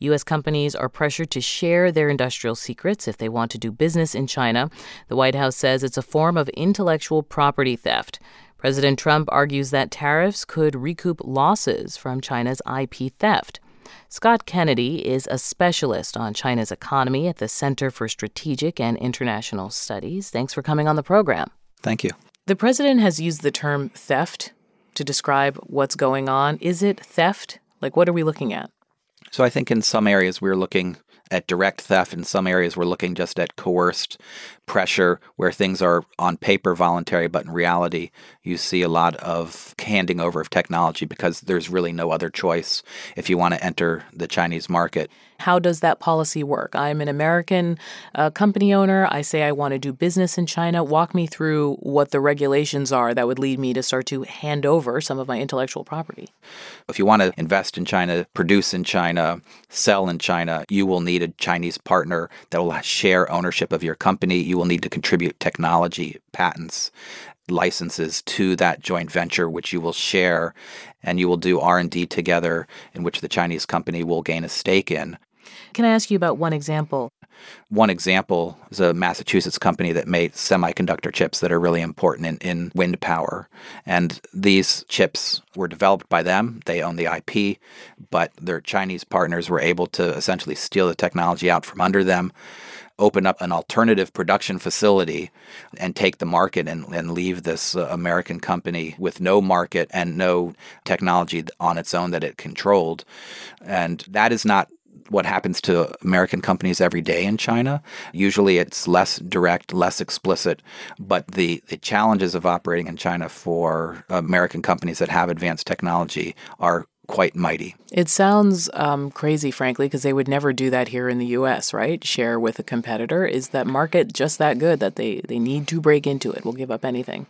U.S. companies are pressured to share their industrial secrets if they want to do business in China. The White House says it's a form of intellectual property theft. President Trump argues that tariffs could recoup losses from China's IP theft. Scott Kennedy is a specialist on China's economy at the Center for Strategic and International Studies. Thanks for coming on the program. Thank you. The president has used the term theft to describe what's going on. Is it theft? Like, what are we looking at? So I think in some areas we're looking at direct theft. In some areas we're looking just at coerced pressure where things are on paper voluntary, but in reality you see a lot of handing over of technology because there's really no other choice if you want to enter the Chinese market. How does that policy work? I'm an American company owner. I say I want to do business in China. Walk me through what the regulations are that would lead me to start to hand over some of my intellectual property. If you want to invest in China, produce in China, sell in China, you will need a Chinese partner that will share ownership of your company. You will need to contribute technology, patents, licenses to that joint venture, which you will share, and you will do R&D together in which the Chinese company will gain a stake in. Can I ask you about one example? One example is a Massachusetts company that made semiconductor chips that are really important in wind power. And these chips were developed by them. They own the IP, but their Chinese partners were able to essentially steal the technology out from under them, open up an alternative production facility, and take the market and leave this American company with no market and no technology on its own that it controlled. And that is not what happens to American companies every day in China. Usually it's less direct, less explicit, but the challenges of operating in China for American companies that have advanced technology are quite mighty. It sounds crazy, frankly, because they would never do that here in the U.S., right? Share with a competitor. Is that market just that good that they need to break into it? Will give up anything?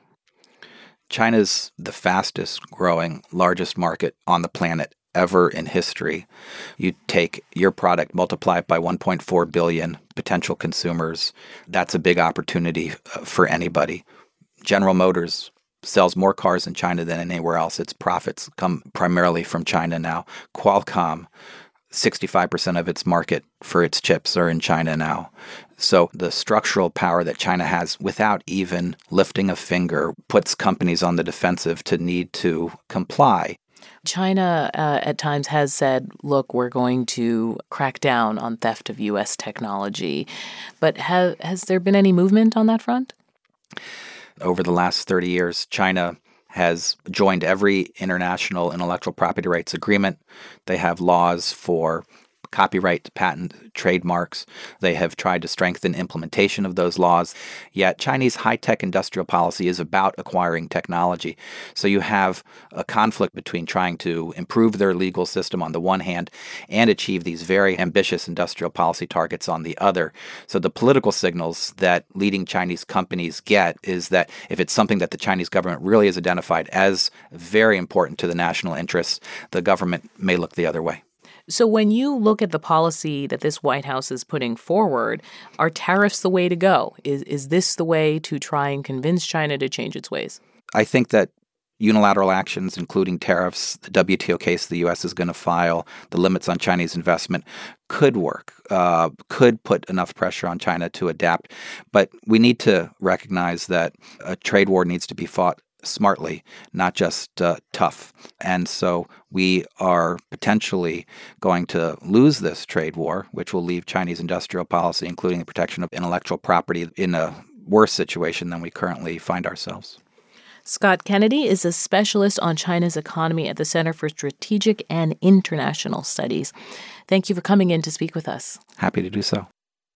China's the fastest growing, largest market on the planet ever in history. You take your product, multiply it by 1.4 billion potential consumers. That's a big opportunity for anybody. General Motors sells more cars in China than anywhere else. Its profits come primarily from China now. Qualcomm, 65% of its market for its chips are in China now. So the structural power that China has without even lifting a finger puts companies on the defensive to need to comply. China at times has said, look, we're going to crack down on theft of U.S. technology. But has there been any movement on that front? Over the last 30 years, China has joined every international intellectual property rights agreement. They have laws for copyright, patent, trademarks. They have tried to strengthen implementation of those laws. Yet Chinese high-tech industrial policy is about acquiring technology. So you have a conflict between trying to improve their legal system on the one hand and achieve these very ambitious industrial policy targets on the other. So the political signals that leading Chinese companies get is that if it's something that the Chinese government really has identified as very important to the national interests, the government may look the other way. So when you look at the policy that this White House is putting forward, are tariffs the way to go? Is this the way to try and convince China to change its ways? I think that unilateral actions, including tariffs, the WTO case the U.S. is going to file, the limits on Chinese investment, could work, could put enough pressure on China to adapt. But we need to recognize that a trade war needs to be fought smartly, not just tough. And so we are potentially going to lose this trade war, which will leave Chinese industrial policy, including the protection of intellectual property, in a worse situation than we currently find ourselves. Scott Kennedy is a specialist on China's economy at the Center for Strategic and International Studies. Thank you for coming in to speak with us. Happy to do so.